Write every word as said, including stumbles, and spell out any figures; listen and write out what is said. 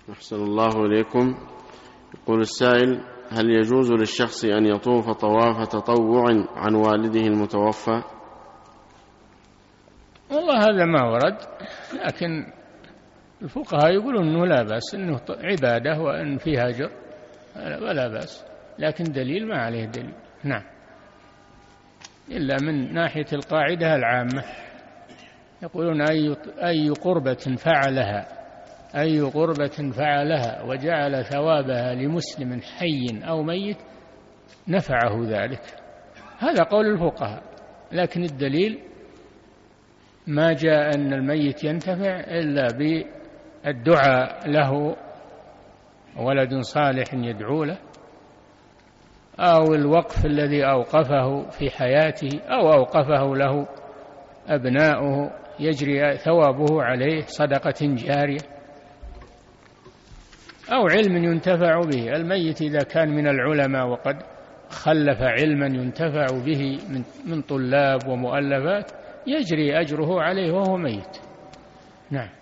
أحسن الله إليكم. يقول السائل: هل يجوز للشخص أن يطوف طواف تطوع عن والده المتوفى؟ والله هذا ما ورد، لكن الفقهاء يقولون أنه لا بأس، أنه عبادة وأن فيها أجر ولا بأس، لكن دليل ما عليه دليل. نعم، إلا من ناحية القاعدة العامة، يقولون أي أي قربة فعلها أي قربة فعلها وجعل ثوابها لمسلم حي أو ميت نفعه ذلك. هذا قول الفقهاء، لكن الدليل ما جاء أن الميت ينتفع إلا بالدعاء له، ولد صالح يدعو له، أو الوقف الذي أوقفه في حياته، أو أوقفه له أبناؤه يجري ثوابه عليه صدقة جارية، أو علم ينتفع به. الميت إذا كان من العلماء وقد خلف علما ينتفع به من طلاب ومؤلفات يجري أجره عليه وهو ميت. نعم.